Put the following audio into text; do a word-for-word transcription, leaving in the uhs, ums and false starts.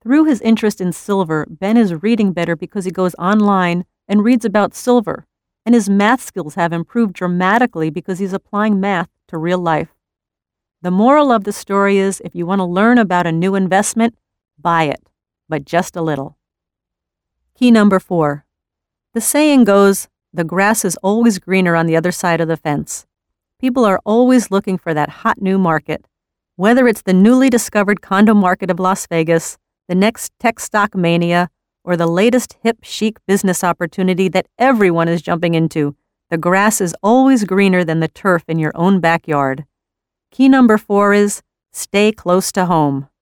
Through his interest in silver, Ben is reading better because he goes online and reads about silver, and his math skills have improved dramatically because he's applying math to real life. The moral of the story is, if you want to learn about a new investment, buy it, but just a little. Key number four. The saying goes, the grass is always greener on the other side of the fence. People are always looking for that hot new market. Whether it's the newly discovered condo market of Las Vegas, the next tech stock mania, or the latest hip chic business opportunity that everyone is jumping into, the grass is always greener than the turf in your own backyard. Key number four is, stay close to home.